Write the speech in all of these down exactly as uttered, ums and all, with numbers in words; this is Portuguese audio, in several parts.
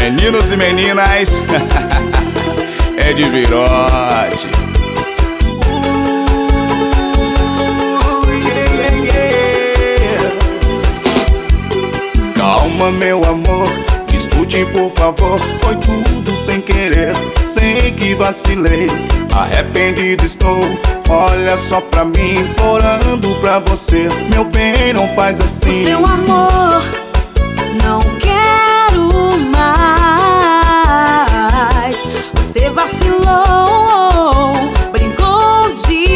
Meninos e meninas, é de virote. Uh, yeah, yeah, yeah. Calma, meu amor, escute por favor. Foi tudo sem querer, sei que vacilei. Arrependido estou, olha só pra mim, implorando pra você. Meu bem, não faz assim. O seu amor não quero mais. Você vacilou, brincou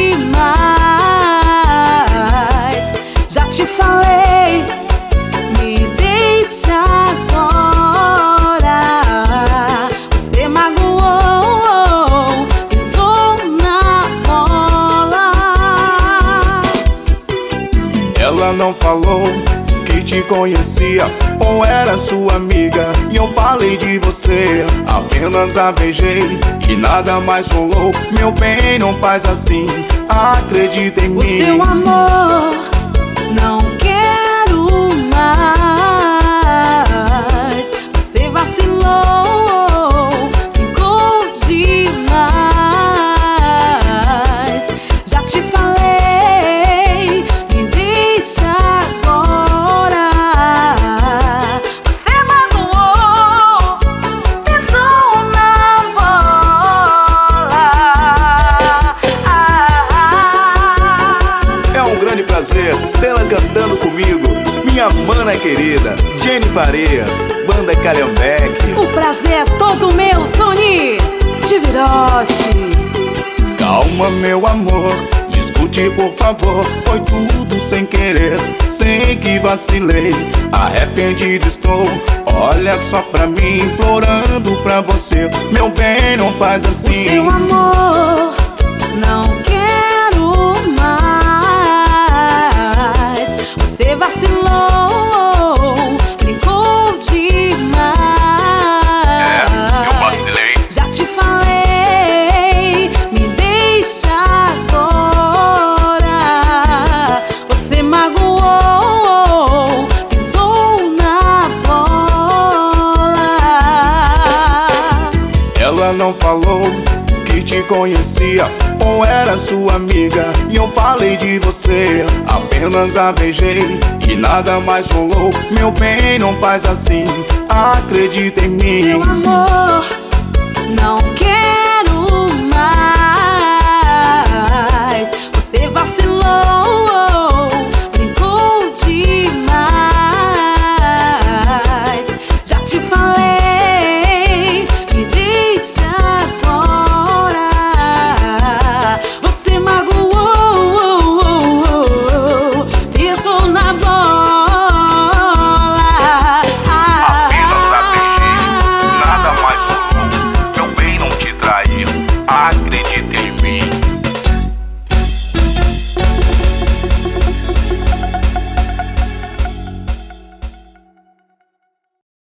demais. Já te falei, me deixa agora. Você magoou, pisou na bola. Ela não falou que te conhecia ou era sua amiga, e eu falei de você, apenas a beijei e nada mais rolou. Meu bem, não faz assim, acredita em mim. O seu amor não quero mais. Você vacilou, brincou demais. Já te falei, me deixa agora. Você magoou, pisou na bola. É um grande prazer tê-la cantando comigo, minha mana querida Jenny Farias, banda Calhambeque. O prazer é todo meu, Tony de Virote. Calma, meu amor, me escute por favor. Foi tudo sem querer, sei que vacilei. Arrependido estou, olha só pra mim, implorando pra você. Meu bem, não faz assim. O seu amor não quero mais. Você vacilou, brincou demais. É, eu vacilei. Já te falei, me deixa agora. Você magoou, pisou na bola. Ela não falou que te conhecia ou era sua amiga, e eu falei de você, apenas a beijei e nada mais rolou. Meu bem, não faz assim, acredita em mim. Seu amor não quero